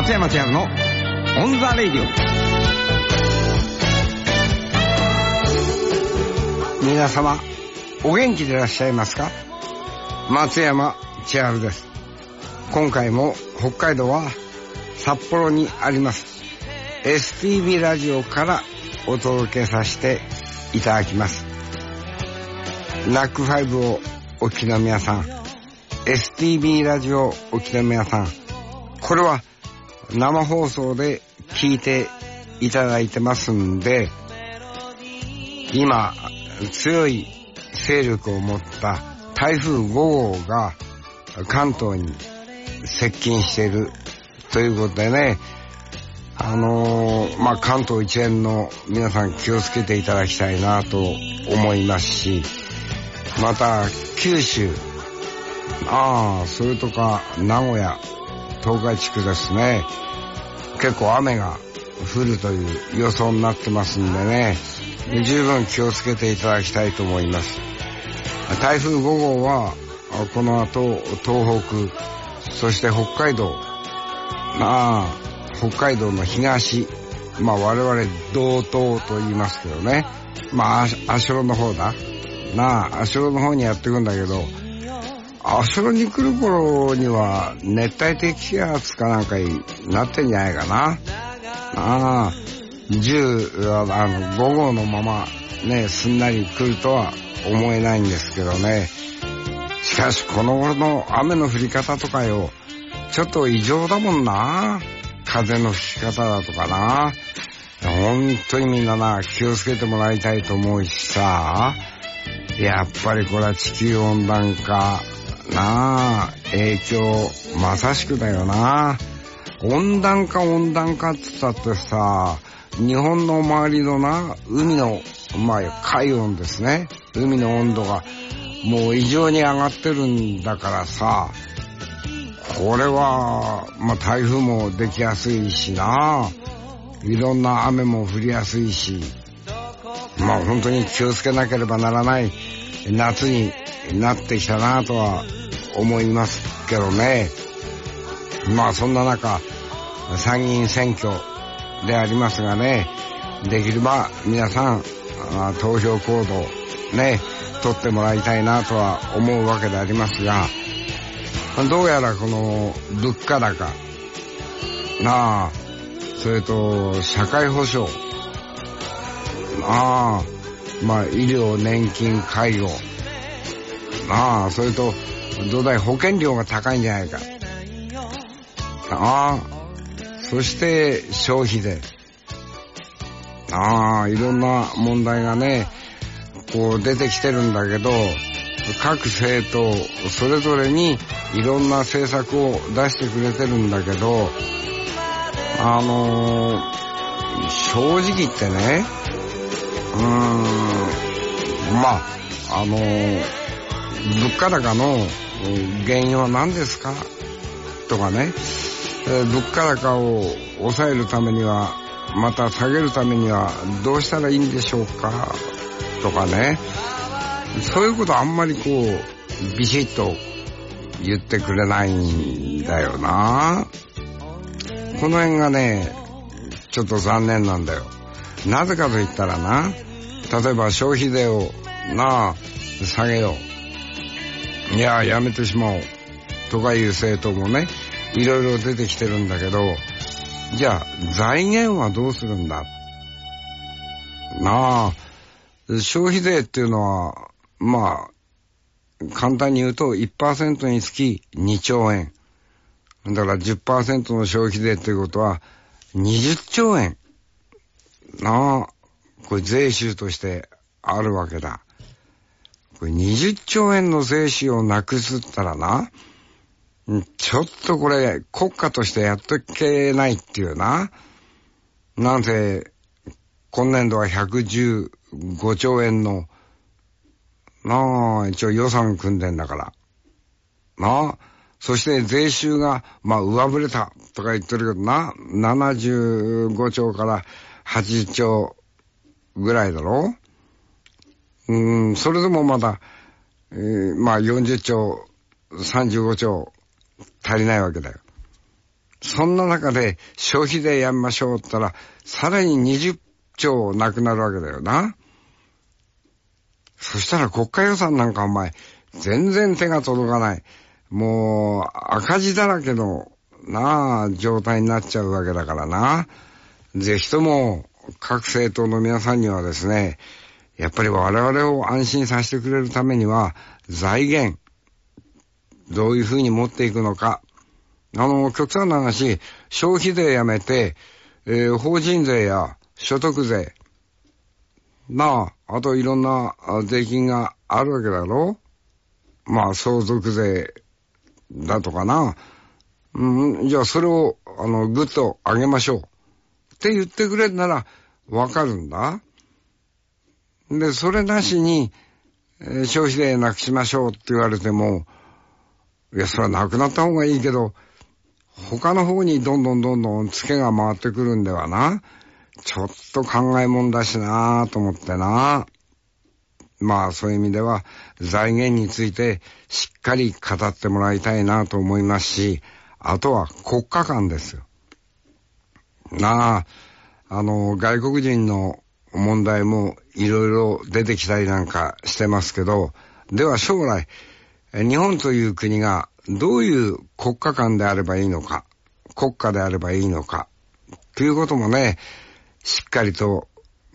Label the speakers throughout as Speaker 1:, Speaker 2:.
Speaker 1: 松山千春のオンザレイディオ。皆様お元気でいらっしゃいますか？松山千春です。今回も北海道は札幌にあります STB ラジオからお届けさせていただきます。ナックファイブをお聞きの皆さん、 STB ラジオをお聞きの皆さん、これは生放送で聞いていただいてますんで、今強い勢力を持った台風5号が関東に接近しているということでね、関東一円の皆さん気をつけていただきたいなと思いますし、また九州、それとか名古屋、東海地区ですね、結構雨が降るという予想になってますんでね、十分気をつけていただきたいと思います。台風5号はこの後東北、そして北海道、北海道の東、我々道東と言いますけどね、足寄の方だ足寄の方にやってくんだけど、足寄に来る頃には熱帯低気圧かなんかになってんじゃないかな。5号のままね、すんなり来るとは思えないんですけどね。しかしこの頃の雨の降り方とかよ、ちょっと異常だもんな。風の吹き方だとかな。本当にみんな気をつけてもらいたいと思うしさ、やっぱりこれは地球温暖化影響まさしくだよな。温暖化って言ったってさ、日本の周りの海の海温ですね、海の温度がもう異常に上がってるんだからさ、これは台風もできやすいしな、いろんな雨も降りやすいし、本当に気をつけなければならない夏になってきたなとは思いますけどね。そんな中参議院選挙でありますがね、できれば皆さん投票行動ね取ってもらいたいなとは思うわけでありますが、どうやらこの物価高それと社会保障医療、年金、介護それとどうだい保険料が高いんじゃないかそして消費税いろんな問題がねこう出てきてるんだけど、各政党それぞれにいろんな政策を出してくれてるんだけど、正直言ってね、物価高の原因は何ですかとかね、物価高を抑えるためには、また下げるためにはどうしたらいいんでしょうかとかね、そういうことあんまりビシッと言ってくれないんだよな。この辺がねちょっと残念なんだよ。なぜかと言ったら例えば消費税を下げよう、やめてしまおうとかいう政党もねいろいろ出てきてるんだけど、じゃあ財源はどうするんだ消費税っていうのは簡単に言うと 1% につき2兆円だから 10% の消費税ということは20兆円これ税収としてあるわけだ。これ20兆円の税収をなくすったらちょっとこれ国家としてやっていけないっていうなんせ今年度は115兆円の一応予算組んでんだからそして税収が上振れたとか言ってるけど75兆から80兆ぐらいだろ。それでもまだ、40兆35兆足りないわけだよ。 そんな中で消費税やめましょうって言ったら、さらに20兆なくなるわけだよな。そしたら国家予算なんかお前、全然手が届かない。もう赤字だらけの状態になっちゃうわけだからな。ぜひとも各政党の皆さんにはですね、やっぱり我々を安心させてくれるためには財源、どういうふうに持っていくのか。極端な話、消費税やめて、法人税や所得税、あといろんな税金があるわけだろ。相続税だとかな。じゃあそれを、ぐっと上げましょう。って言ってくれるなら、わかるんだ。で、それなしに、消費税なくしましょうって言われても、いや、それはなくなった方がいいけど、他の方にどんどんツケが回ってくるんではな。ちょっと考えもんだしなと思ってな。そういう意味では財源についてしっかり語ってもらいたいなと思いますし、あとは国家間ですよ。外国人の問題もいろいろ出てきたりなんかしてますけど、では将来、日本という国がどういう国家間であればいいのか、国家であればいいのか、ということもね、しっかりと、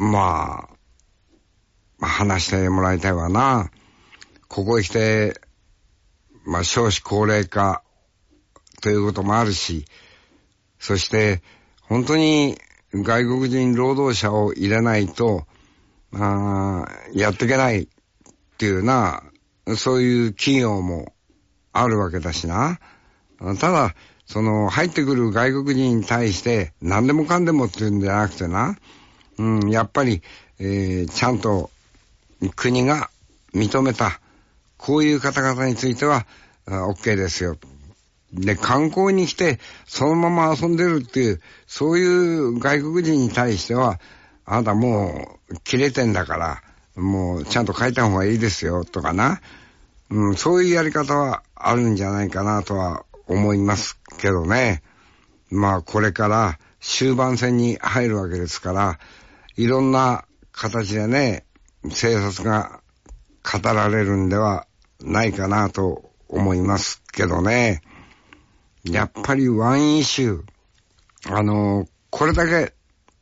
Speaker 1: 話してもらいたいわな。ここへ来て、少子高齢化ということもあるし、そして、本当に外国人労働者を入れないと、やっていけないっていうそういう企業もあるわけだしな。ただ、入ってくる外国人に対して何でもかんでもっていうんじゃなくてな、やっぱり、ちゃんと国が認めた、こういう方々については、OK ですよ。で、観光に来て、そのまま遊んでるっていう、そういう外国人に対しては、あなたもう、切れてんだから、もう、ちゃんと書いた方がいいですよ、とかな。そういうやり方はあるんじゃないかなとは思いますけどね。これから終盤戦に入るわけですから、いろんな形でね、政策が語られるんではないかなと思いますけどね。やっぱりワンイシュー、これだけ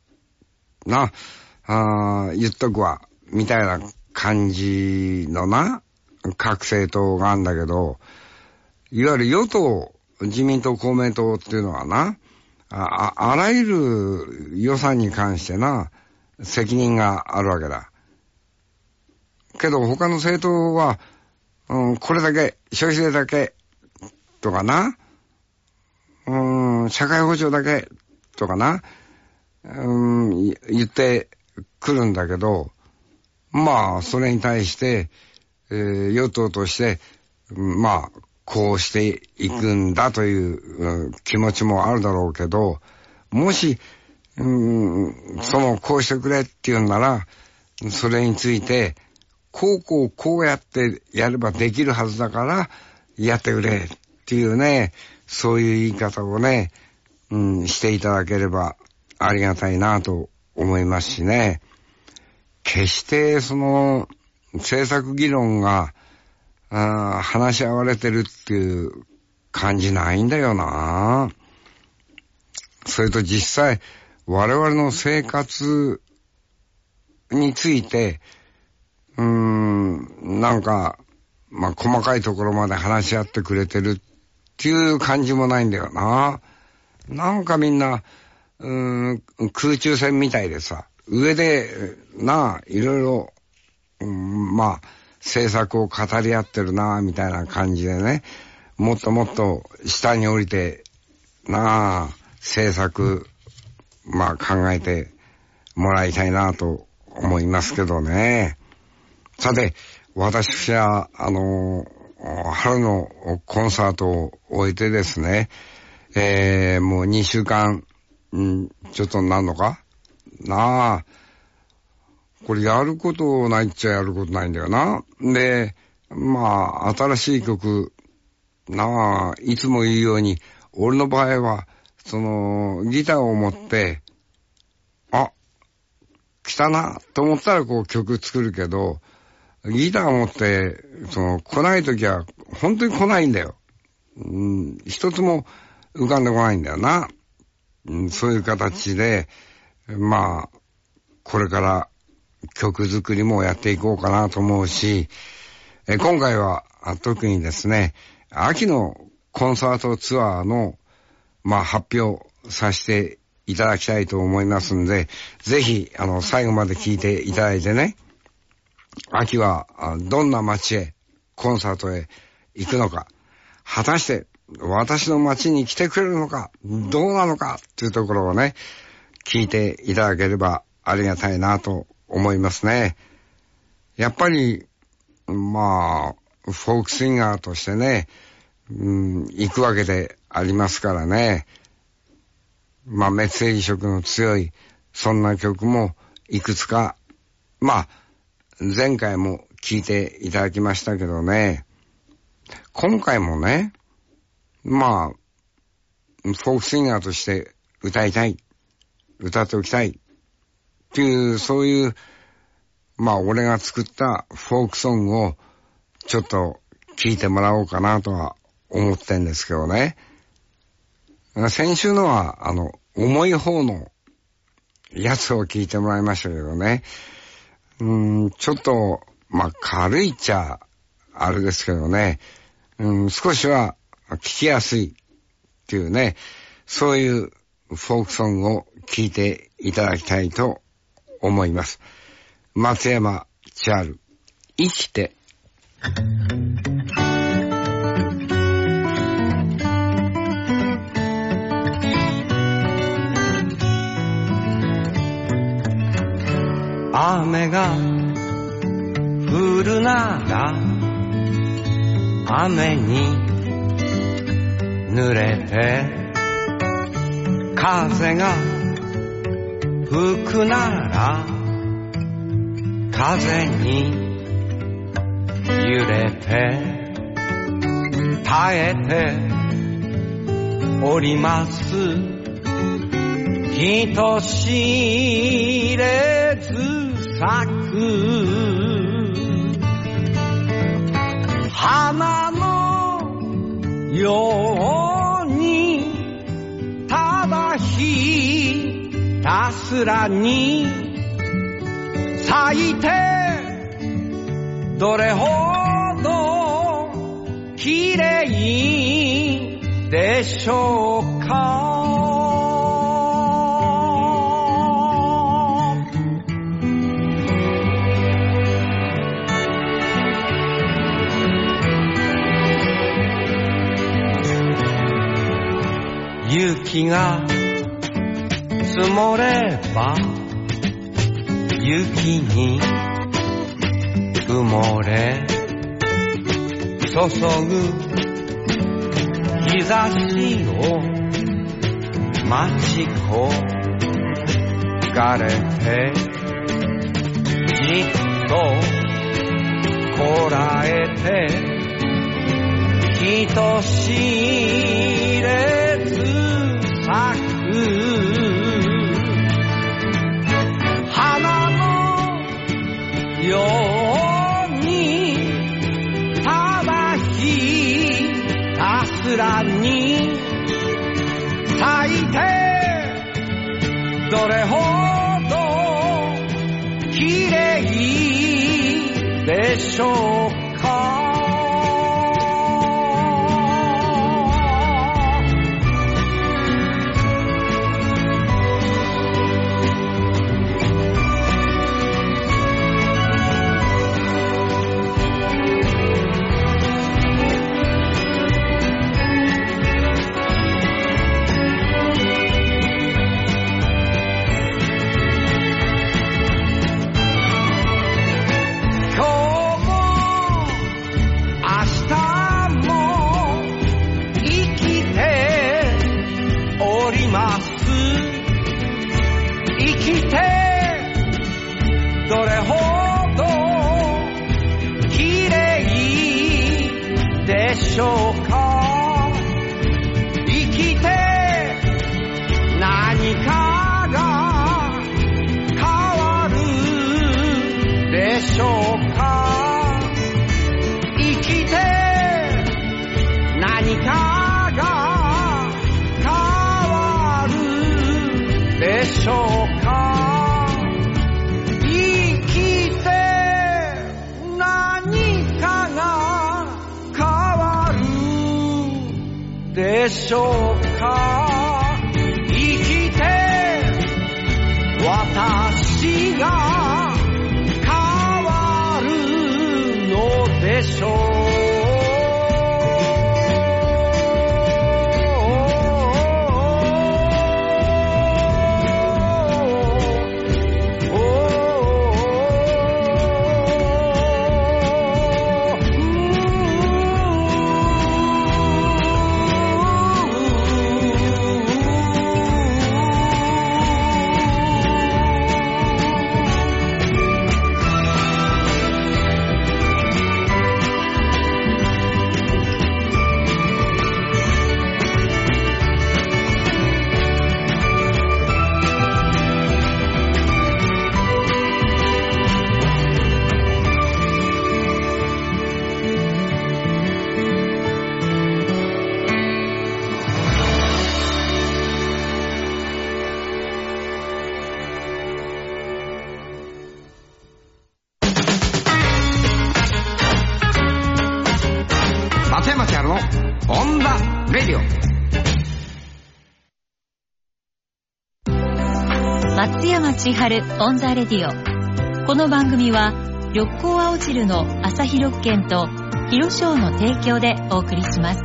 Speaker 1: 言っとくわ、みたいな感じの各政党があるんだけど、いわゆる与党、自民党、公明党っていうのはあらゆる予算に関して責任があるわけだ。けど他の政党は、これだけ、消費税だけ、とか社会保障だけ、とか言ってくるんだけど、それに対して、与党として、こうしていくんだという、気持ちもあるだろうけど、もし、こうしてくれっていうなら、それについて、こうやってやればできるはずだから、やってくれっていうね、そういう言い方をね、していただければありがたいなと思いますしね。決して政策議論が、話し合われてるっていう感じないんだよな。それと実際、我々の生活について、細かいところまで話し合ってくれてるっていう感じもないんだよな。みんな、空中戦みたいでさ、上で、いろいろ、政策を語り合ってるみたいな感じでね、もっともっと下に降りて、政策、考えてもらいたいなと思いますけどね。さて、私は、春のコンサートを終えてですね、もう2週間、ちょっとなんのかこれやることないっちゃやることないんだよな。で、新しい曲、いつも言うように、俺の場合は、 ギターを持って、来たなと思ったらこう曲作るけど、ギターを持って、来ないときは本当に来ないんだよ。一つも浮かんでこないんだよな。そういう形で、まあ、これから曲作りもやっていこうかなと思うし、今回は特にですね、秋のコンサートツアーの、発表させていただきたいと思いますんで、ぜひ、最後まで聞いていただいてね、秋はどんな街へ、コンサートへ行くのか、果たして私の街に来てくれるのか、どうなのかっていうところをね、聞いていただければありがたいなと思いますね。やっぱり、フォークシンガーとしてね、行くわけでありますからね。メッセージ色の強い、そんな曲もいくつか、前回も聴いていただきましたけどね、今回もね、フォークシンガーとして歌いたい、歌っておきたいっていう、そういう、俺が作ったフォークソングをちょっと聴いてもらおうかなとは思ってんですけどね。先週のは、重い方のやつを聴いてもらいましたけどね。ちょっと、軽いっちゃ、あれですけどね。少しは聴きやすいっていうね、そういうフォークソングを聴いていただきたいと思います。松山千春、生きて。
Speaker 2: 雨が降るなら雨に濡れて、風が吹くなら風に揺れて、耐えております人知れず咲く花のように、ただひたすらに咲いて、どれほど綺麗でしょうか。雪が積もれば雪に埋もれ、注ぐ日差しを待ち焦がれて、じっとこらえて、人知れず咲く花のように、ただひたすらに咲いて、どれほど綺麗でしょうか。 でしょうか。生きて私が変わるのでしょう。
Speaker 3: 松山千春オンザレディオ。この番組は緑光青汁の朝日緑券と広商の提供でお送りします。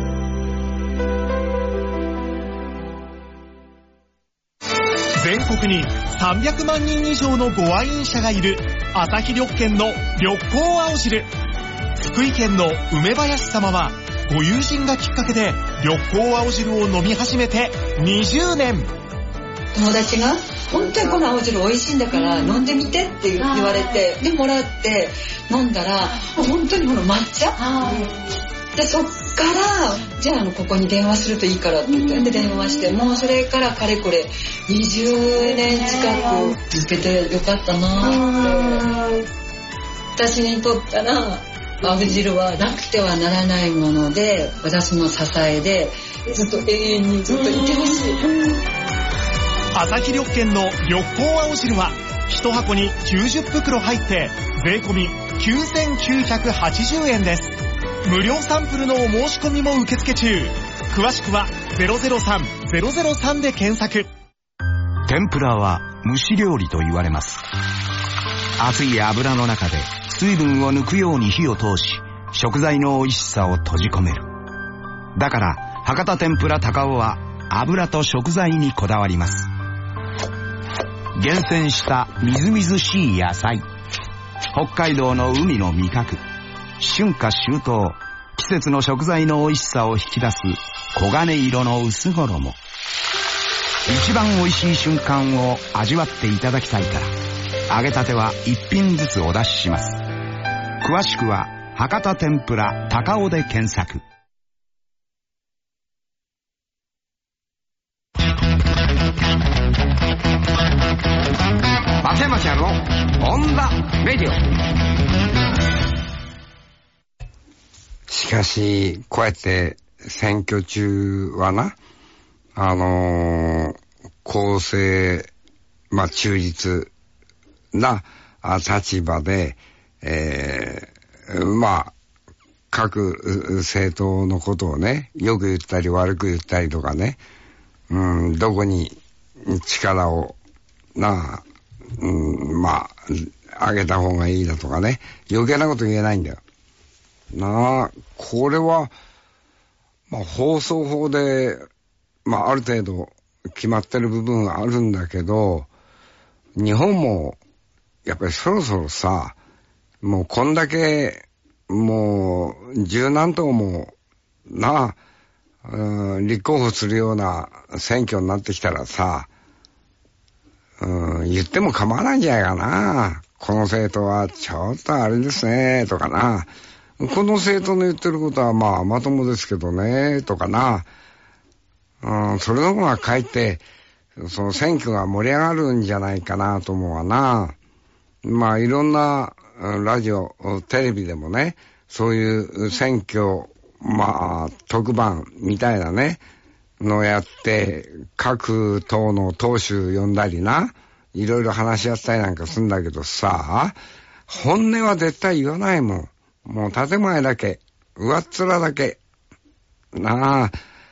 Speaker 4: 全国に300万人以上のご愛飲者がいる朝日緑券の緑光青汁。福井県の梅林様はご友人がきっかけで緑光青汁を飲み始めて20年。
Speaker 5: 友達が本当にこの青汁美味しいんだから飲んでみてって言われて、でもらって飲んだら本当にこの抹茶で、そっからじゃあここに電話するといいからって言って電話して、もうそれからかれこれ20年近く続けてよかったなって。私にとったら青汁はなくてはならないもので、私の支えでずっと永遠にずっといてほしい。
Speaker 4: 朝日緑券の緑光青汁は1箱に90袋入って税込み9980円です。無料サンプルのお申し込みも受付中。詳しくは 003-003 で検索。
Speaker 6: 天ぷらは蒸し料理と言われます。熱い油の中で水分を抜くように火を通し、食材の美味しさを閉じ込める。だから博多天ぷら高尾は油と食材にこだわります。厳選したみずみずしい野菜、北海道の海の味覚、春夏秋冬、季節の食材の美味しさを引き出す黄金色の薄衣。一番美味しい瞬間を味わっていただきたいから、揚げたては一品ずつお出しします。詳しくは博多天ぷら高尾で検索。
Speaker 1: 松山千春のオンザレディオ。しかしこうやって選挙中はな、公正、中立な立場で、各政党のことをね、よく言ったり悪く言ったりとかね、どこに力を上げた方がいいだとかね、余計なこと言えないんだよ。これは、放送法で、ある程度決まってる部分はあるんだけど、日本も、やっぱりそろそろさ、もうこんだけ、もう、十何党も、立候補するような選挙になってきたらさ、言っても構わないんじゃないかな。この政党はちょっとあれですね、とかな。この政党の言ってることはまともですけどね、とかな。それの方がかえって、その選挙が盛り上がるんじゃないかなと思うわな。いろんなラジオ、テレビでもね、そういう選挙、特番みたいなね、のやって、各党の党首呼んだりな、いろいろ話し合ったりなんかするんだけどさ、本音は絶対言わないもん。もう建前だけ、上っ面だけ。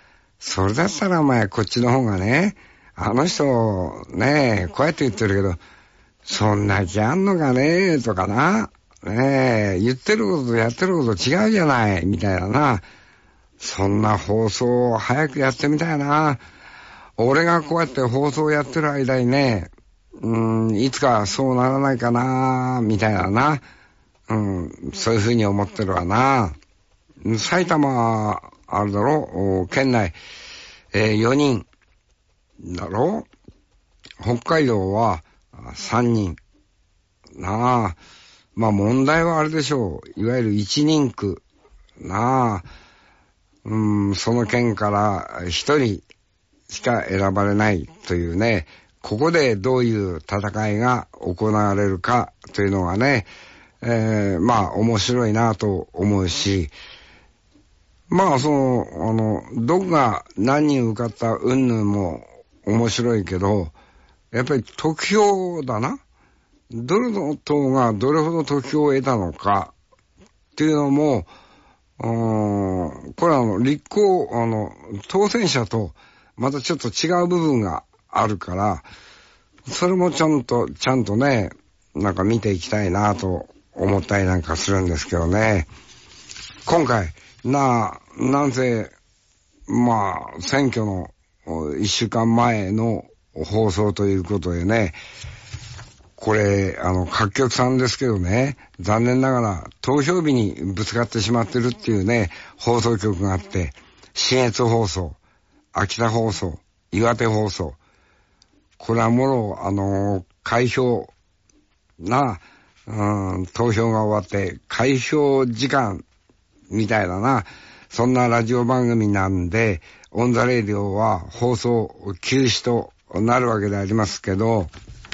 Speaker 1: それだったらお前こっちの方がね、あの人ね、こうやって言ってるけど、そんな気あんのかねとかな、ねえ、言ってることとやってること違うじゃない、みたいなな。そんな放送を早くやってみたいな。俺がこうやって放送やってる間にね、いつかそうならないかな、みたいなな。そういうふうに思ってるわな。埼玉、あるだろ、県内、4人だろ。北海道は3人。なあ。まあ問題はあれでしょう。いわゆる一人区。なあ。その県から1人しか選ばれないというね。ここでどういう戦いが行われるかというのがね、まあ面白いなと思うし、まあどこが何人受かった云々も面白いけど、やっぱり得票だな。どれの党がどれほど得票を得たのかっていうのも、これは立候補、当選者とまたちょっと違う部分があるから、それもちゃんとね、なんか見ていきたいなと思ったりなんかするんですけどね。今回、なんせ、まあ、選挙の1週間前の放送ということでね、これ、各局さんですけどね、残念ながら投票日にぶつかってしまってるっていうね、放送局があって、信越放送、秋田放送、岩手放送、これはもろ、開票な、投票が終わって、開票時間みたいだな、そんなラジオ番組なんで、オンザレディオは放送休止となるわけでありますけど、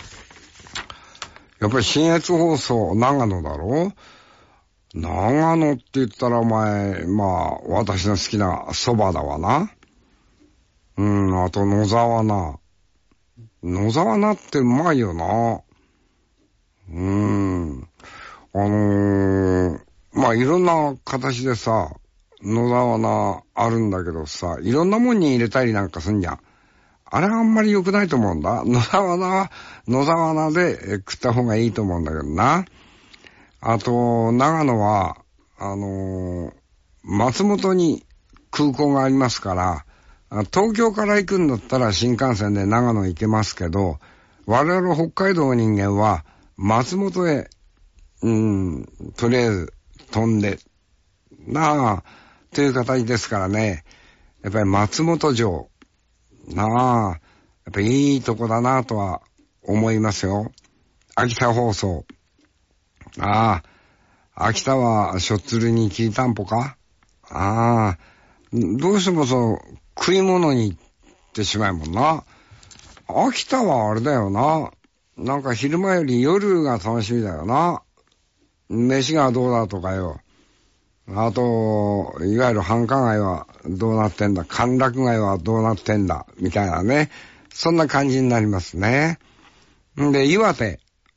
Speaker 1: やっぱり信越放送、長野だろ？長野って言ったらお前、まあ、私の好きな蕎麦だわな。あと野沢菜。野沢菜ってうまいよな。まあ、いろんな形でさ、野沢菜あるんだけどさ、いろんなもんに入れたりなんかすんじゃん。あれはあんまり良くないと思うんだ。野沢菜で食った方がいいと思うんだけどな。あと、長野は、松本に空港がありますから、東京から行くんだったら新幹線で長野行けますけど、我々北海道の人間は松本へ、とりあえず飛んで、という形ですからね、やっぱり松本城、やっぱりいいとこだなとは思いますよ。秋田放送。秋田はしょっつるにきりたんぽか。どうしても食い物に行ってしまうもんな。秋田はあれだよな。なんか昼間より夜が楽しみだよな。飯がどうだとかよ。あと、いわゆる繁華街はどうなってんだ、歓楽街はどうなってんだ、みたいなね。そんな感じになりますね。で、岩手。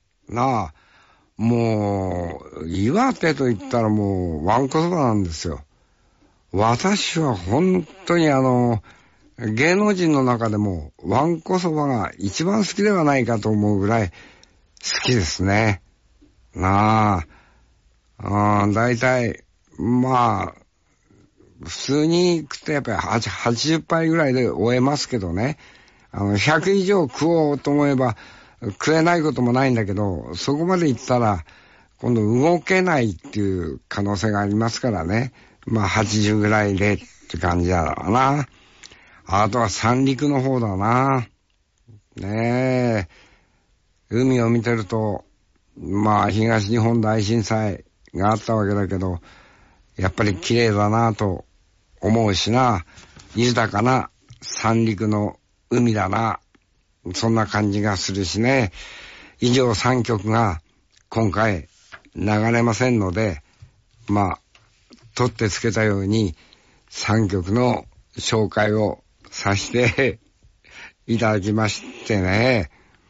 Speaker 1: もう、岩手と言ったらもう、わんこそばなんですよ。私は本当に芸能人の中でも、わんこそばが一番好きではないかと思うぐらい好きですね。だいたい、まあ、普通に食ってやっぱり80杯ぐらいで終えますけどね。100以上食おうと思えば食えないこともないんだけど、そこまで行ったら今度動けないっていう可能性がありますからね。まあ80ぐらいでって感じだろうな。あとは三陸の方だな。ねえ。海を見てると、まあ東日本大震災があったわけだけど、やっぱり綺麗だなと思うしな。豊かな三陸の海だな。そんな感じがするしね。以上3曲が今回流れませんので、まあ、取ってつけたように3曲の紹介をさせていただきましてね。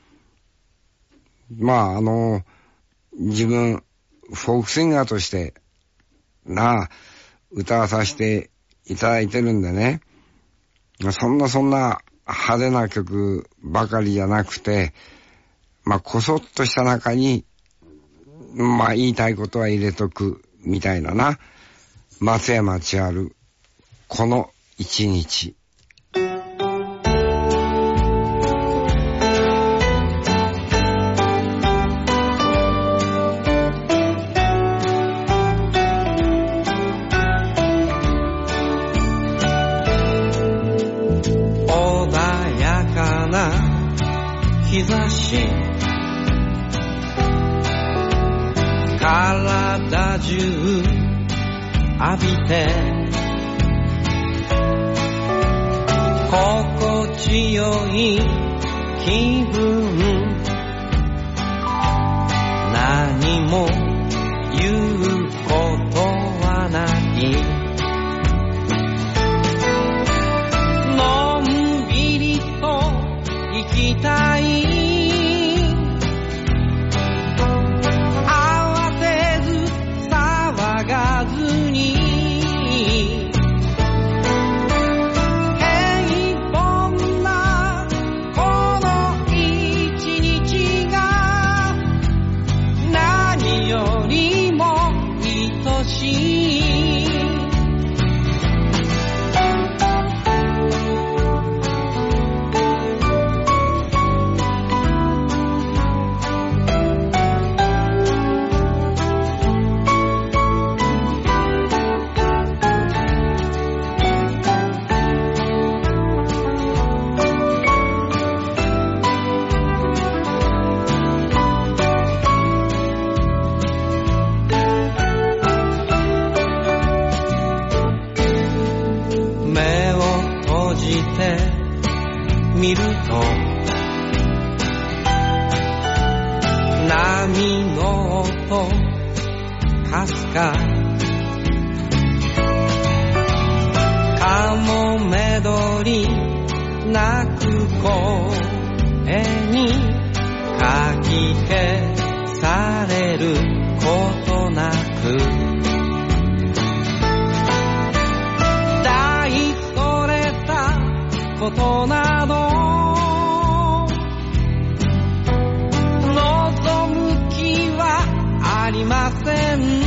Speaker 1: まあ、自分、フォークシンガーとして歌わさせていただいてるんでね。 そんな派手な曲ばかりじゃなくて、こそっとした中に、言いたいことは入れとくみたいなな。松山千春、この一日。
Speaker 2: 穏やかな日差し、体中浴びて心地よい気分、何も言うことはない、のんびりと生きたい、見ると波の音かすか、カモメ鳥鳴く声にかき消されることなく、大それたことなど望む気はありません。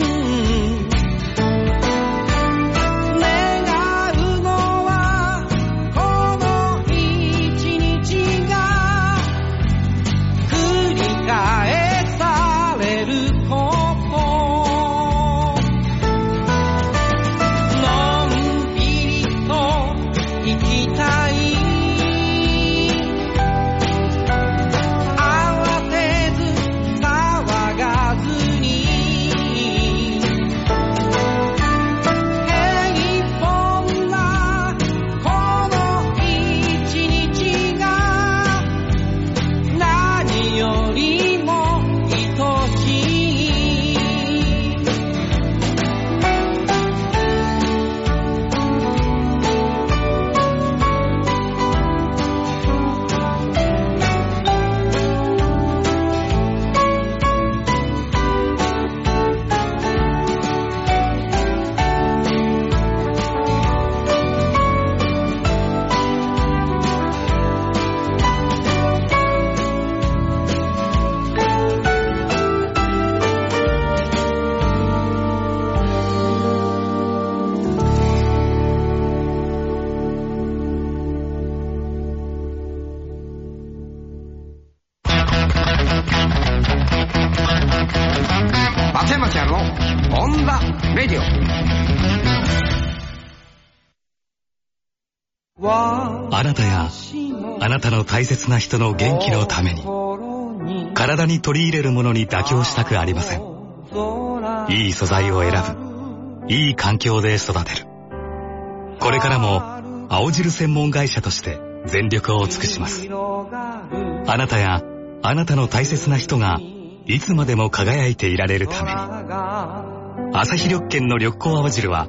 Speaker 7: あなたやあなたの大切な人の元気のために、体に取り入れるものに妥協したくありません。いい素材を選ぶ、いい環境で育てる。これからも青汁専門会社として全力を尽くします。あなたやあなたの大切な人がいつまでも輝いていられるために、アサヒ緑健の緑光青汁は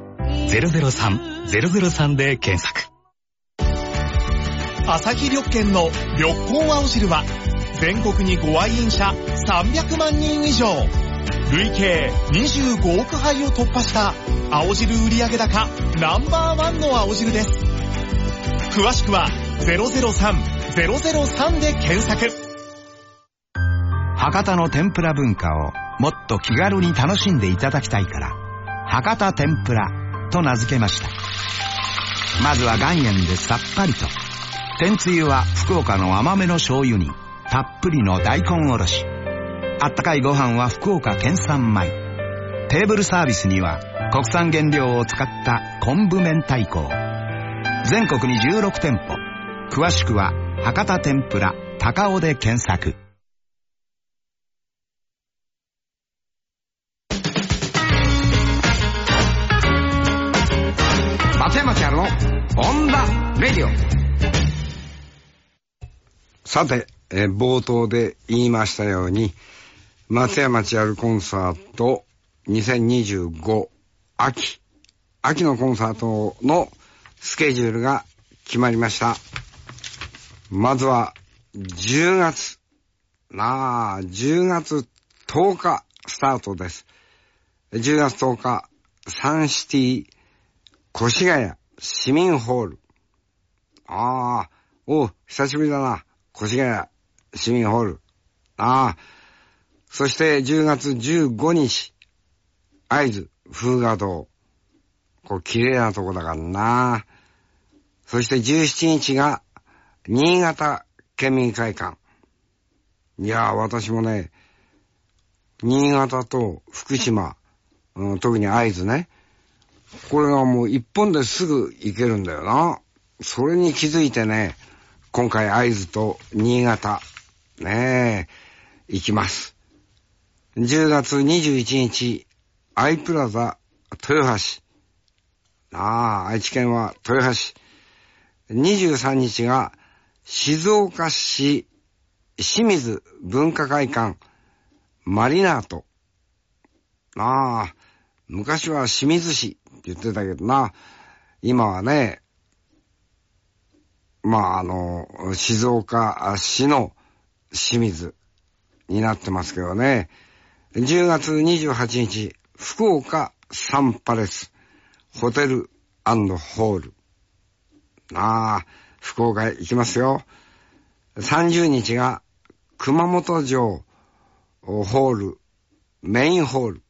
Speaker 7: 003-003で検索。
Speaker 4: アサヒ緑健の緑光青汁は全国にご愛飲者300万人以上、累計25億杯を突破した青汁売上高ナンバーワンの青汁です。 詳しくは003-003で検索。
Speaker 6: 博多の天ぷら文化をもっと気軽に楽しんでいただきたいから、博多天ぷらと名付けました。まずは岩塩でさっぱりと。天つゆは福岡の甘めの醤油にたっぷりの大根おろし。あったかいご飯は福岡県産米。テーブルサービスには国産原料を使った昆布明太子。全国に16店舗。詳しくは博多天ぷら高尾で検索。
Speaker 1: 松山千春のオンダレディオ。さて、冒頭で言いましたように、松山千春コンサート2025秋のコンサートのスケジュールが決まりました。まずは10月10日スタートです。10月10日サンシティ越谷市民ホール。久しぶりだな。越谷市民ホール。そして10月15日、会津風雅堂。綺麗なとこだからな。そして17日が、新潟県民会館。いやー、私もね、新潟と福島、特に会津ね。これがもう一本ですぐ行けるんだよな。それに気づいてね、今回会津と新潟、行きます。10月21日、アイプラザ豊橋。愛知県は豊橋。23日が静岡市清水文化会館マリナート。昔は清水市って言ってたけどな。今はね、静岡市の清水になってますけどね。10月28日、福岡サンパレスホテル&ホール。福岡へ行きますよ。30日が熊本城ホール、メインホール。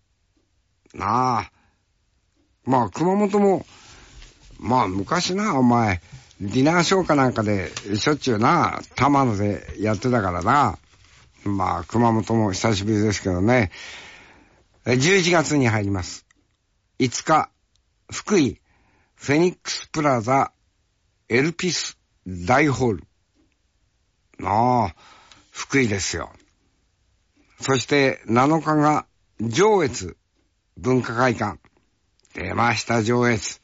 Speaker 1: 熊本も、昔な、お前、ディナーショーかなんかでしょっちゅうな、玉野でやってたからな。熊本も久しぶりですけどね。11月に入ります。5日、福井、フェニックスプラザ、エルピス大ホール。福井ですよ。そして7日が、上越文化会館。出ました、上越。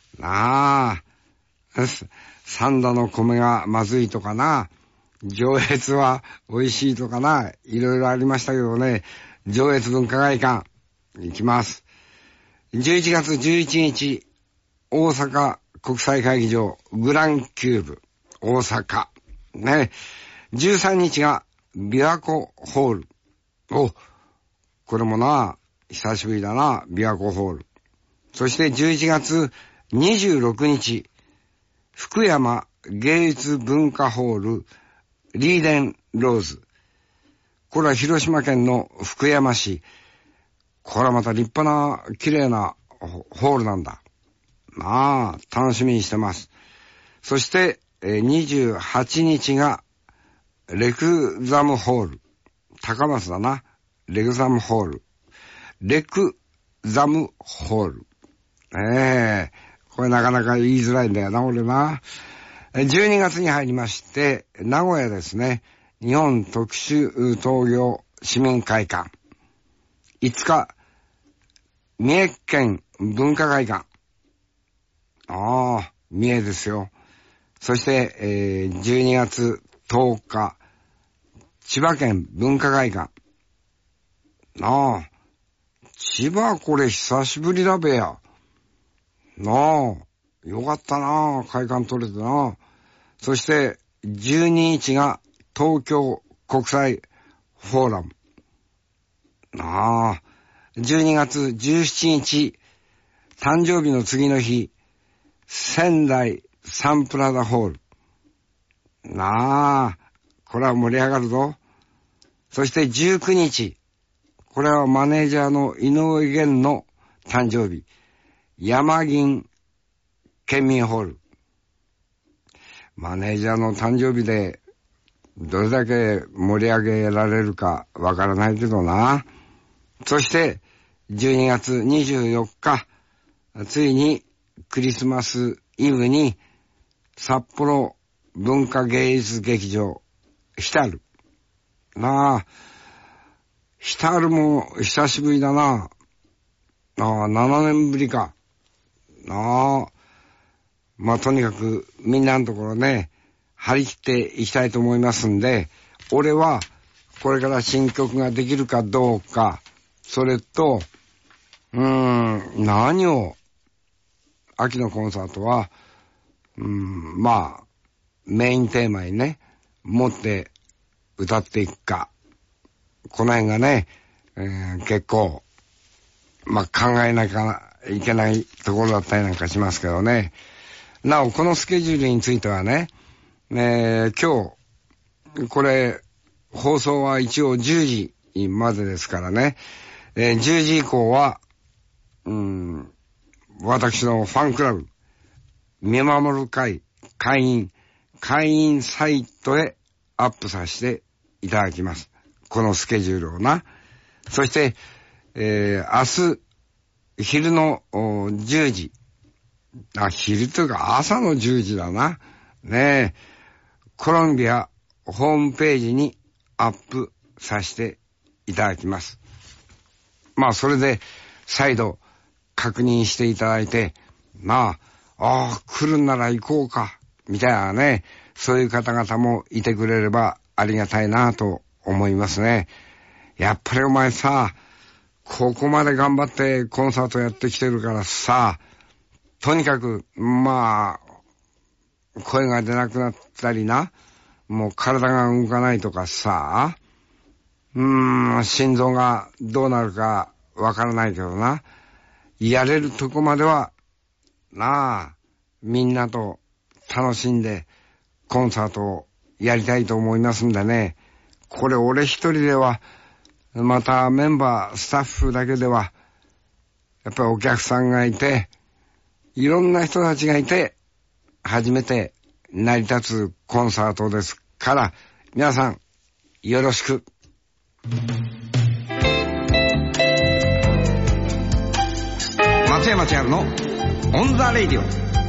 Speaker 1: 三田の米がまずいとかな。上越は美味しいとかな。いろいろありましたけどね。上越文化会館。行きます。11月11日、大阪国際会議場グランキューブ大阪ね。13日が琵琶湖ホール。これもな、久しぶりだな、琵琶湖ホール。そして11月26日、福山芸術文化ホールリーデンローズ。これは広島県の福山市。これはまた立派な綺麗なホールなんだ。楽しみにしてます。そして28日がレクザムホール。高松だな。レクザムホール。レクザムホール。これなかなか言いづらいんだよな、俺な。12月に入りまして、名古屋ですね。日本特殊陶業市民会館。5日、三重県文化会館。三重ですよ。そして、12月10日、千葉県文化会館。千葉これ久しぶりだべや。よかったな、会館取れてな。そして、12日が東京国際フォーラム。12月17日、誕生日の次の日、仙台サンプラザホール。なあ、これは盛り上がるぞ。そして19日、これはマネージャーの井上源の誕生日。山銀県民ホール。マネージャーの誕生日でどれだけ盛り上げられるかわからないけどな。そして12月24日、ついにクリスマスイブに札幌文化芸術劇場ヒタル。なあ、ヒタルも久しぶりだな。7年ぶりか。まあとにかくみんなのところね、張り切っていきたいと思いますんで、俺はこれから新曲ができるかどうか、それと、何を、秋のコンサートは、まあ、メインテーマにね、持って歌っていくか。この辺がね、結構、まあ考えなきゃいけないところだったりなんかしますけどね。なお、このスケジュールについてはね、今日、これ、放送は一応10時までですからね、10時以降は、私のファンクラブ、見守る会員サイトへアップさせていただきます。このスケジュールをな。そして、明日、昼の10時。昼というか朝の10時だな。ねえ。コロンビアホームページにアップさせていただきます。まあ、それで再度確認していただいて、まあ、来るんなら行こうか、みたいなね、そういう方々もいてくれればありがたいなと思いますね。やっぱりお前さ、ここまで頑張ってコンサートやってきてるからさ、とにかく、まあ、声が出なくなったりな、もう体が動かないとかさ、心臓がどうなるかわからないけどな、やれるとこまでは、なあ、みんなと楽しんでコンサートをやりたいと思いますんでね、これ俺一人では、またメンバー、スタッフだけでは、やっぱりお客さんがいて、いろんな人たちがいて、初めて成り立つコンサートですから、皆さん、よろしく。松山千春のオンザレイディオ。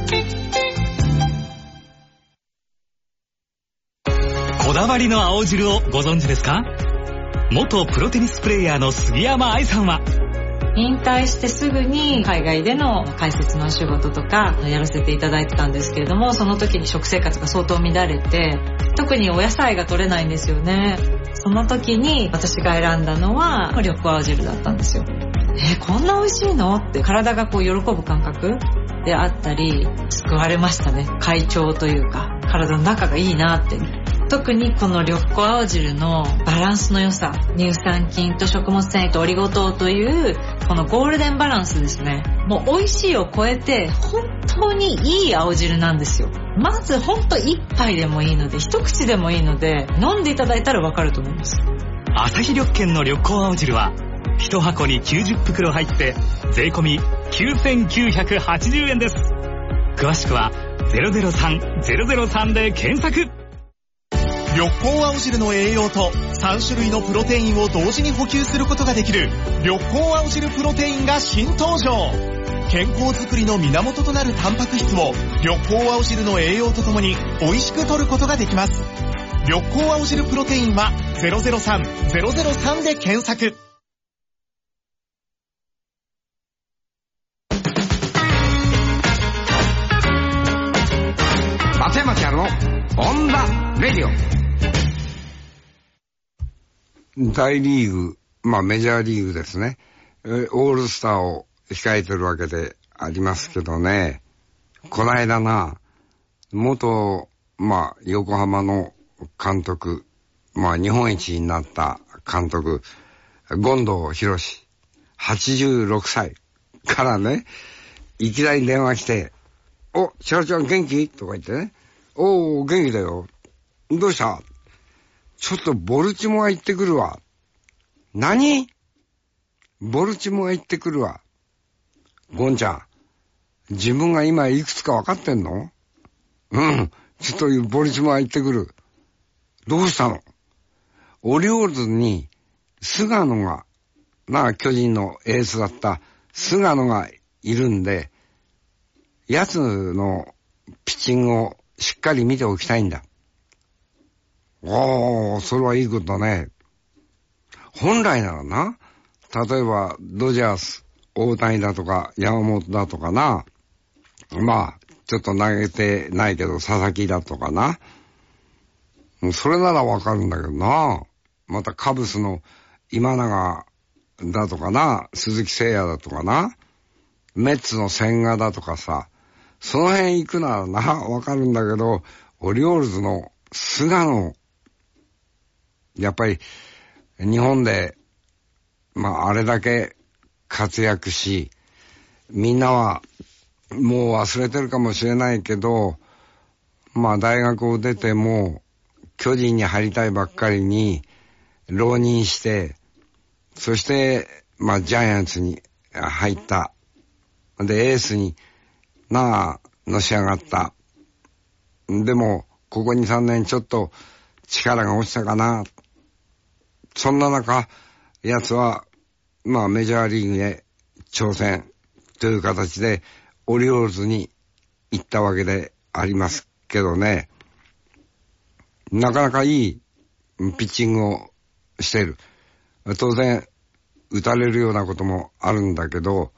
Speaker 7: こだわりの青汁をご存知ですか？元プロテニスプレーヤーの杉山愛さんは、
Speaker 8: 引退してすぐに海外での解説のお仕事とかやらせていただいてたんですけれども、その時に食生活が相当乱れて、特にお野菜が取れないんですよね。その時に私が選んだのは緑黄青汁だったんですよ。こんな美味しいのって体がこう喜ぶ感覚であったり、救われましたね。快調というか体の中がいいなって。特にこの緑黄青汁のバランスの良さ、乳酸菌と食物繊維とオリゴ糖というこのゴールデンバランスですね。もう美味しいを超えて本当にいい青汁なんですよ。まず本当一杯でもいいので、一口でもいいので、飲んでいただいたらわかると思います。
Speaker 7: アサヒ緑健の緑黄青汁は1箱に90袋入って税込み9980円です。詳しくは 003-003 で検索。
Speaker 4: 緑黄青汁の栄養と3種類のプロテインを同時に補給することができる緑黄青汁プロテインが新登場。健康づくりの源となるタンパク質を緑黄青汁の栄養とともに美味しく摂ることができます。緑黄青汁プロテインは 003-003 で検索。
Speaker 1: 松山千春のオンザレディオ。大リーグ、まあメジャーリーグですね。オールスターを控えてるわけでありますけどね。この間な、元、まあ横浜の監督、まあ日本一になった監督、権藤博86歳からね、いきなり電話来て、 お、千春ちゃん元気とか言ってね。おー、元気だよ。どうした？ちょっとボルチモが行ってくるわ。何？ボルチモが行ってくるわ。ゴンちゃん、自分が今いくつか分かってんの？うん、ちょっとボルチモが行ってくる。どうしたの？オリオールズに菅野が、巨人のエースだった菅野がいるんで、奴のピッチングをしっかり見ておきたいんだ。おー、それはいいことだね。本来ならな、例えばドジャース、大谷だとか山本だとかな、まあ、ちょっと投げてないけど佐々木だとかな、それならわかるんだけどな。またカブスの今永だとかな、鈴木誠也だとかな、メッツの千賀だとかさ、その辺行くならな、わかるんだけど、オリオールズの菅野、やっぱり日本で、あれだけ活躍し、みんなはもう忘れてるかもしれないけど、大学を出ても巨人に入りたいばっかりに浪人して、そしてジャイアンツに入った。でエースにのし上がった。でもここ 2,3 年ちょっと力が落ちたかな。そんな中、奴はメジャーリーグへ挑戦という形でオリオールズに行ったわけでありますけどね。なかなかいいピッチングをしている。当然打たれるようなこともあるんだけど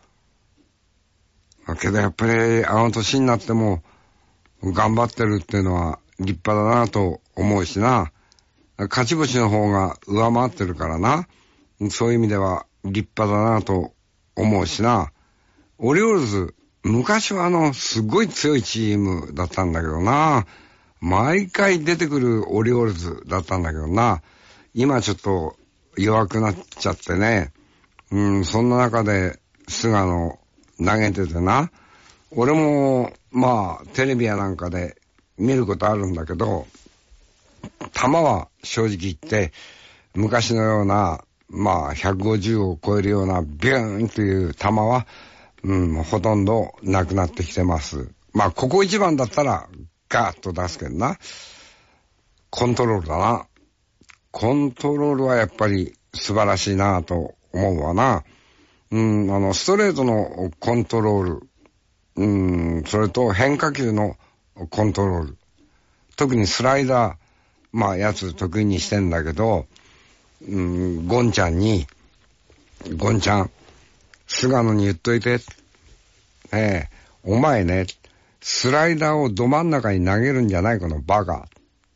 Speaker 1: やっぱりあの年になっても頑張ってるっていうのは立派だなと思うしな。勝ち星の方が上回ってるからな。そういう意味では立派だなと思うしな。オリオールズ、昔はすごい強いチームだったんだけどな。毎回出てくるオリオールズだったんだけどな。今ちょっと弱くなっちゃってね。そんな中で菅野投げててな。俺もテレビやなんかで見ることあるんだけど、球は正直言って昔のような150を超えるようなビューンという球は、ほとんどなくなってきてます。ここ一番だったらガーッと出すけどな。コントロールだな。コントロールはやっぱり素晴らしいなと思うわな。ストレートのコントロール、それと変化球のコントロール。特にスライダー、やつ得意にしてんだけど、ゴンちゃんに、ゴンちゃん、菅野に言っといて、お前ね、スライダーをど真ん中に投げるんじゃないこのバカ。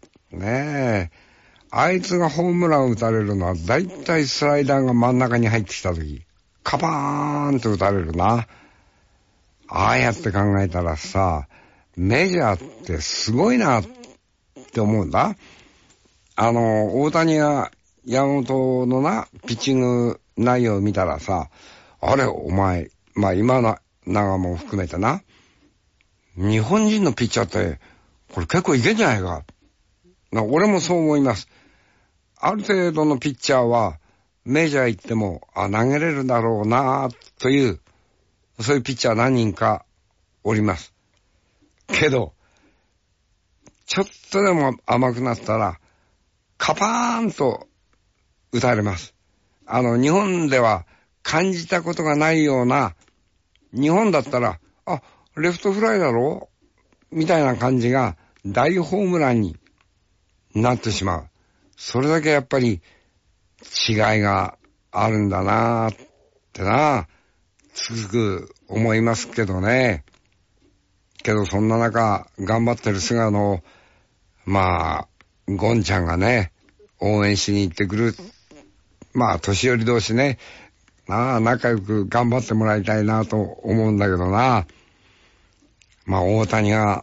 Speaker 1: あいつがホームランを打たれるのはだいたいスライダーが真ん中に入ってきた時、カバーンと打たれるな。ああやって考えたらさ、メジャーってすごいなって思うんだ。大谷や山本のピッチング内容を見たらさ、あれ、お前、今の長も含めてな、日本人のピッチャーって、これ結構いけんじゃないか。俺もそう思います。ある程度のピッチャーは、メジャー行っても、投げれるだろうな、という、そういうピッチャー何人かおります。けど、ちょっとでも甘くなったら、カパーンと打たれます。日本では感じたことがないような、日本だったら、レフトフライだろみたいな感じが大ホームランになってしまう。それだけやっぱり違いがあるんだなってな、つくづく思いますけどね。けどそんな中頑張ってる菅野を、ゴンちゃんがね、応援しに行ってくる。年寄り同士ね、仲良く頑張ってもらいたいなと思うんだけどな。大谷が、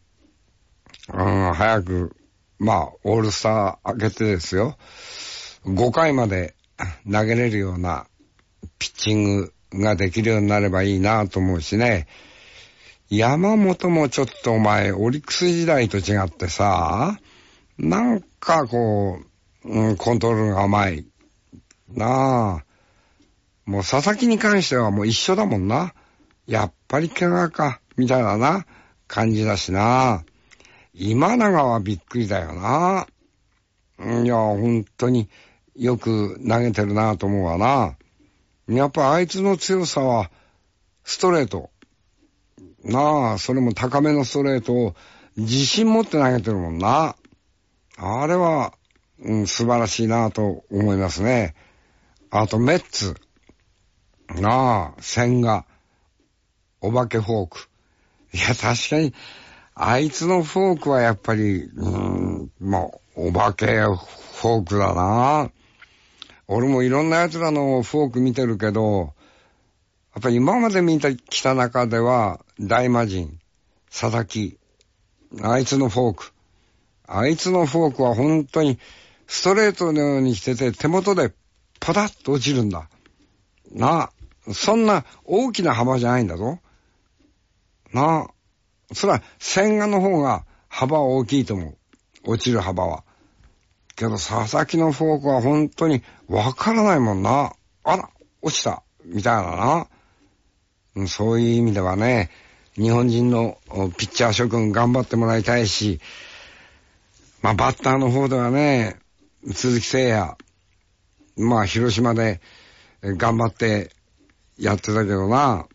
Speaker 1: 早く、オールスター明けてですよ、5回まで投げれるようなピッチングができるようになればいいなと思うしね。 山本もちょっとお前、オリックス時代と違ってさ、なんかこう、コントロールが甘い。なあ。もう佐々木に関してはもう一緒だもんな。やっぱり怪我か、みたいなな、感じだしな。今永はびっくりだよな。いや、本当によく投げてるなと思うわな。やっぱあいつの強さは、ストレート。なあ、それも高めのストレートを自信持って投げてるもんな。あれは、素晴らしいなと思いますね。あとメッツ。なあ、千賀。お化けフォーク。いや、確かに、あいつのフォークはやっぱり、もう、お化けフォークだな。俺もいろんな奴らのフォーク見てるけど、やっぱり今まで見てきた中では、大魔神、佐々木、あいつのフォーク。あいつのフォークは本当にストレートのようにしてて手元でパタッと落ちるんだ。なあ、そんな大きな幅じゃないんだぞ。なあ、そら千賀の方が幅は大きいと思う。落ちる幅は。けど佐々木のフォークは本当にわからないもんな。あら、落ちた。みたいなな。そういう意味ではね、日本人のピッチャー諸君頑張ってもらいたいし、まあバッターの方ではね、鈴木誠也、まあ広島で頑張ってやってたけどな。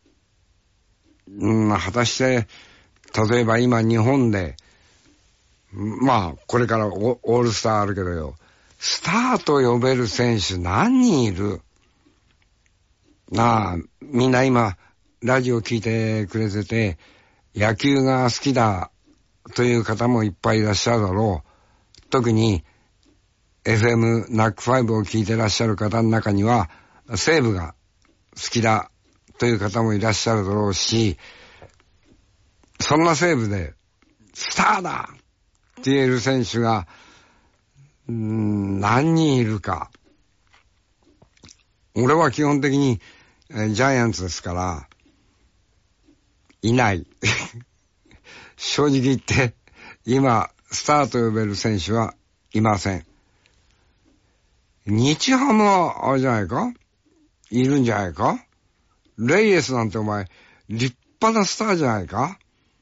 Speaker 1: 果たして、例えば今日本で、まあこれからオールスターあるけどよ、スターと呼べる選手何人いる？なあ、みんな今、ラジオ聞いてくれてて、野球が好きだという方もいっぱいいらっしゃるだろう。特に、FM ナック5を聞いてらっしゃる方の中には、西武が好きだという方もいらっしゃるだろうし、そんな西武で、スターだって言える選手が、何人いるか。俺は基本的に、ジャイアンツですから、いない。正直言って、今、スターと呼べる選手はいません。日ハムは、あれじゃないか？いるんじゃないか？レイエスなんてお前、立派なスターじゃないか？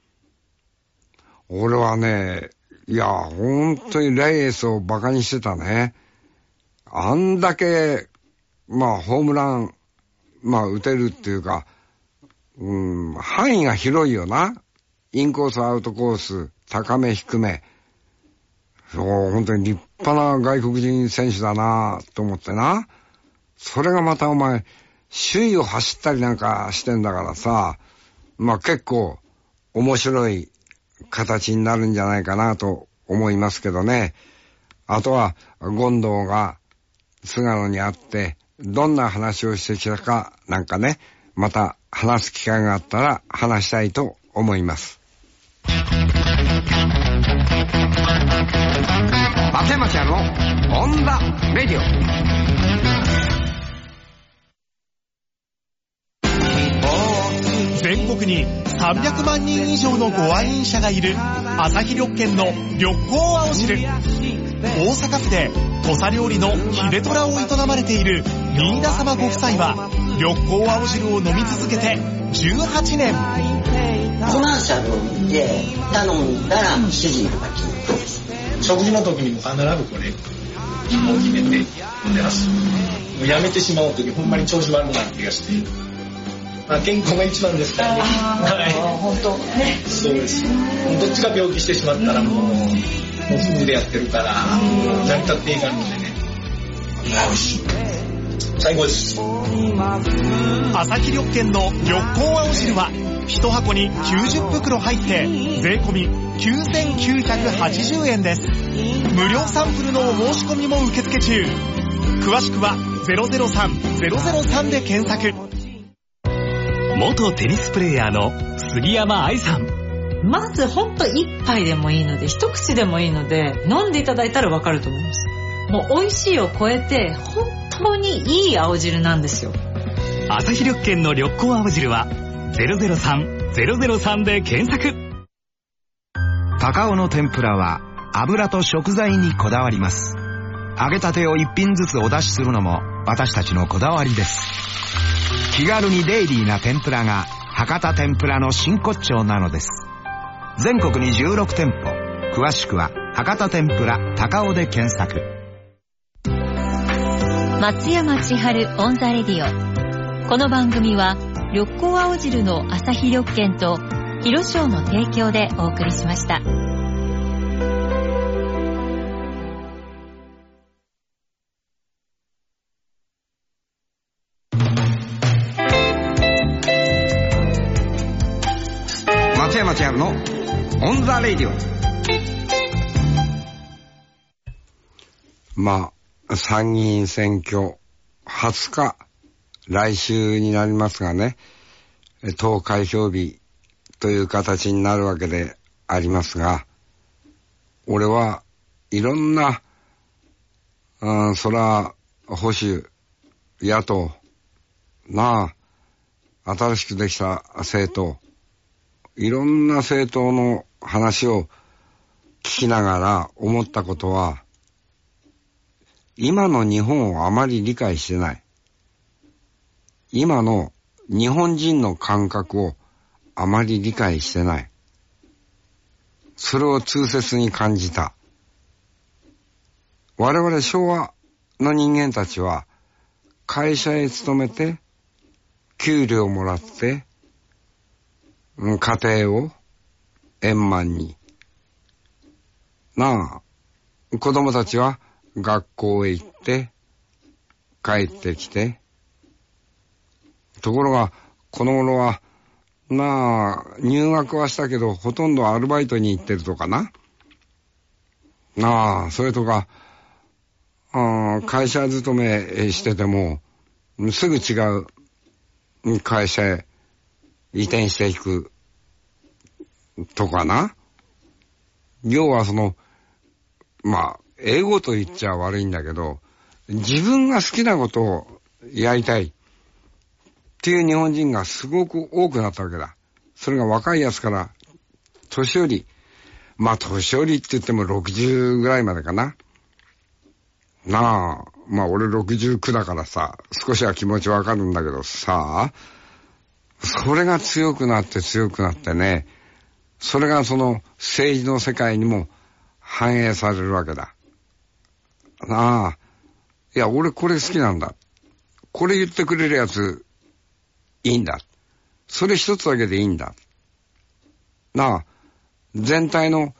Speaker 1: 俺はね、いや、ほんとにレイエスをバカにしてたね。あんだけ、まあ、ホームラン、まあ、打てるっていうか、範囲が広いよな。インコース、アウトコース、高め、低め。そう、本当に立派な外国人選手だなと思ってな。それがまたお前、首位を走ったりなんかしてんだからさ、まあ結構面白い形になるんじゃないかなと思いますけどね。あとは、権藤が菅野に会って、どんな話をしてきたかなんかね、また話す機会があったら話したいと思います。
Speaker 2: 松山ちゃんのオンダレディオ。
Speaker 4: 全国に300万人以上のご愛飲者がいる朝日緑犬の緑光青汁。大阪府で土佐料理の秀虎を営まれている新田様ご夫妻は緑光青汁を飲み続けて18年。
Speaker 9: コマーシャルを見て頼んだら主人が決めてです。
Speaker 10: 食事の時にも必ずこれもう決めて飲んでます。もうやめてしまう時ほんまに調子悪くなる気がして、まあ、健康が一番ですからね。
Speaker 9: 本当ね。
Speaker 10: そうです。どっちが病気してしまったらもうフグでやってるから成り立っていかんのでね。美味しい。最高です。
Speaker 4: 朝日緑犬の緑光青汁は1箱に90袋入って税込み9980円です。無料サンプルのお申し込みも受付中。詳しくは 003-003 で検索。
Speaker 7: 元テニスプレーヤーの杉山愛さん。
Speaker 8: まずほんと一杯でもいいので、一口でもいいので飲んでいただいたらわかると思います。もう美味しいを超えて本当にいい青汁なんですよ。
Speaker 7: 朝日緑犬の緑光青汁は 003で検索。
Speaker 6: 高尾の天ぷらは油と食材にこだわります。揚げたてを一品ずつお出しするのも私たちのこだわりです。気軽にデイリーな天ぷらが博多天ぷらの真骨頂なのです。全国に16店舗、詳しくは博多天ぷら高尾で検索。
Speaker 3: 松山千春オンザレディオ。この番組は緑光青汁の朝日緑券と広商の提供でお送りしました。
Speaker 1: 松山千春のオンザレディオ。まあ参議院選挙20日来週になりますがね、投開票日という形になるわけでありますが、俺はいろんな、そら保守野党なあ、新しくできた政党、いろんな政党の話を聞きながら思ったことは、今の日本をあまり理解してない。今の日本人の感覚をあまり理解してない。それを痛切に感じた。我々昭和の人間たちは会社へ勤めて給料をもらって家庭を円満に。なあ、子供たちは学校へ行って帰ってきて。ところがこの頃はなあ、入学はしたけどほとんどアルバイトに行ってるとかな。なあ、それとか、会社勤めしててもすぐ違う会社へ移転していくとかな。要はまあ英語と言っちゃ悪いんだけど、自分が好きなことをやりたいっていう日本人がすごく多くなったわけだ。それが若いやつから年寄り、まあ年寄りって言っても60ぐらいまでかな。なあ、まあ俺69だからさ、少しは気持ちわかるんだけどさ、それが強くなってね、それが政治の世界にも反映されるわけだ。なあ、いや俺これ好きなんだ。これ言ってくれるやついいんだ。それ一つだけでいいんだ。なあ、全体の、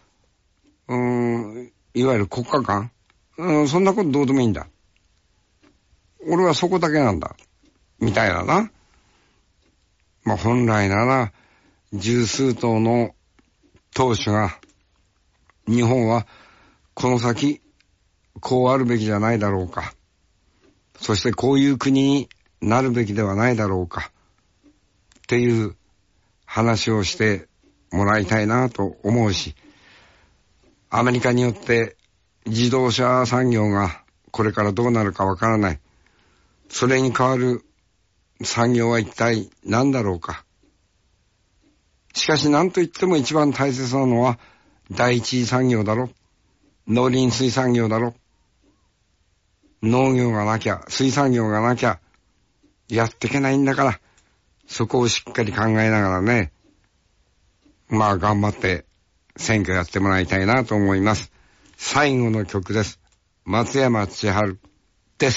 Speaker 1: いわゆる国家観、そんなことどうでもいいんだ。俺はそこだけなんだ。みたいなな。まあ本来なら、十数頭の党首が、日本はこの先、こうあるべきじゃないだろうか。そしてこういう国になるべきではないだろうか。っていう話をしてもらいたいなと思うし、アメリカによって自動車産業がこれからどうなるかわからない。それに代わる産業は一体何だろうか。しかし何と言っても一番大切なのは第一次産業だろ。農林水産業だろ。農業がなきゃ、水産業がなきゃやっていけないんだから、そこをしっかり考えながらね、まあ頑張って選挙やってもらいたいなと思います。最後の曲です。松山千春です。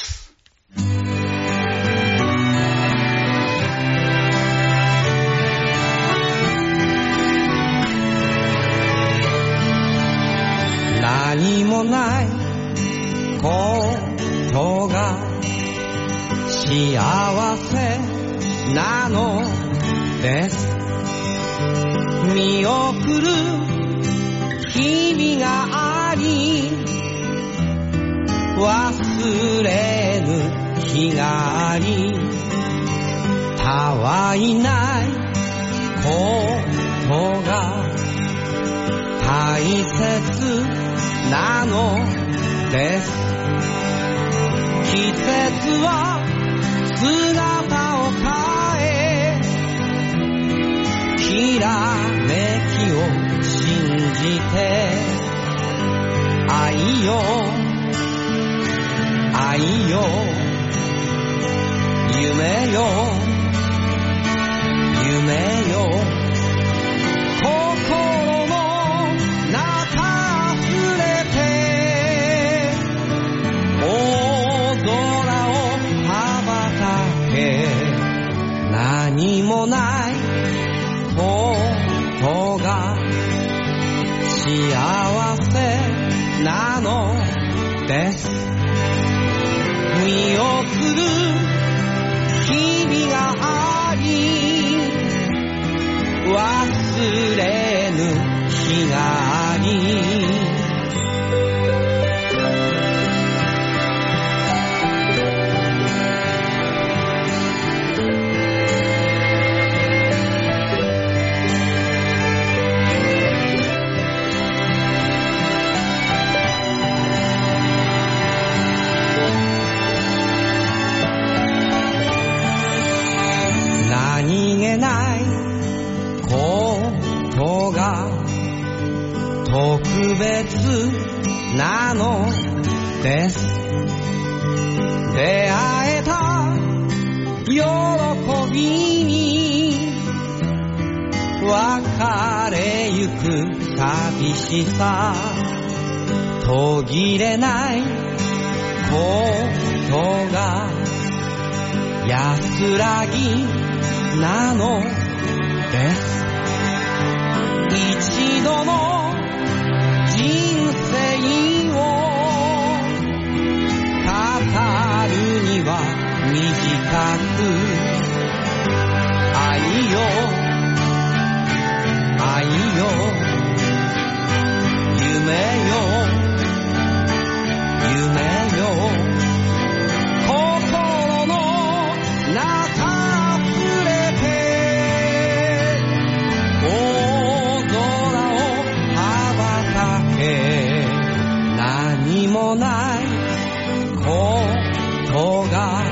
Speaker 2: 何もないことが幸せなのです。見送る日々があり、忘れぬ日があり、たわいないことが大切なのです。季節は姿を変え、君じて愛よ愛よ夢よ夢よ心の中触れて大空を羽ばたけ何もないことが幸せなのです見送る日々があり忘れぬ日があり何気ないことが特別なのです出会えた喜びに別れゆく寂しさ途切れないことが安らぎなのです一度の人生を語るには短く愛よ愛よ夢よ夢よ心の中何もないことが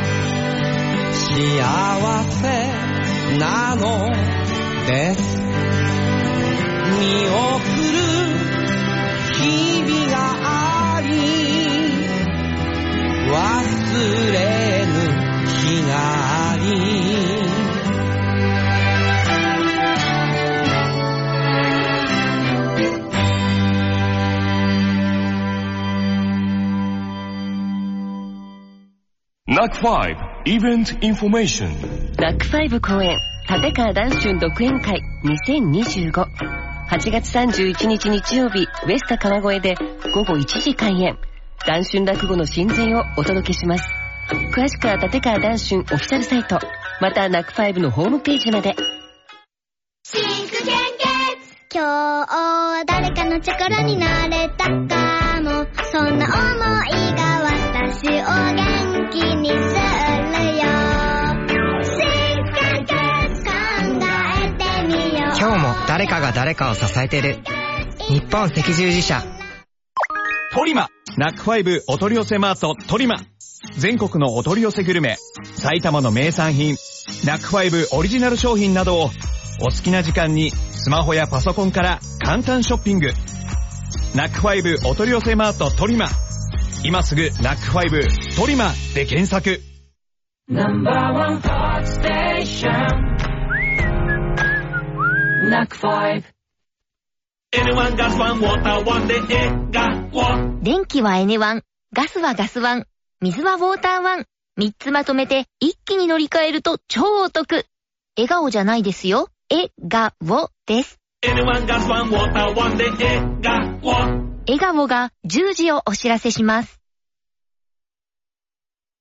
Speaker 2: 幸せなのです見送る日々があり忘れぬ日があり
Speaker 11: ナック5イベントインフォメーション
Speaker 12: ナック5公演立川談春独演会2025 8月31日日曜日ウエスタ川越で午後1時開演談春落語の親善をお届けします詳しくは立川談春オフィシャルサイトまたナック5のホームページまで
Speaker 13: シンク献血今日誰かの力になれたかもそんな思いが私を元気にするよシンク献血考えてみよう
Speaker 14: 今日も誰かが誰かを支えてる日本赤十字社
Speaker 4: トリマナック5お取り寄せマートトリマ全国のお取り寄せグルメ埼玉の名産品ナック5オリジナル商品などをお好きな時間にスマホやパソコンから簡単ショッピングナック5お取り寄せマートトリマ今すぐナック5トリマで検索
Speaker 2: ナンバーワンハーツステーションナック5
Speaker 4: N1 ガスワンウォーターワンで笑顔
Speaker 15: 電気は N1 ガスはガスワン水はウォーターワン3つまとめて一気に乗り換えると超お得笑顔じゃないですよ笑顔です
Speaker 4: N1 ガスワンウォーターワンで笑顔
Speaker 15: 笑顔が10時をお知らせします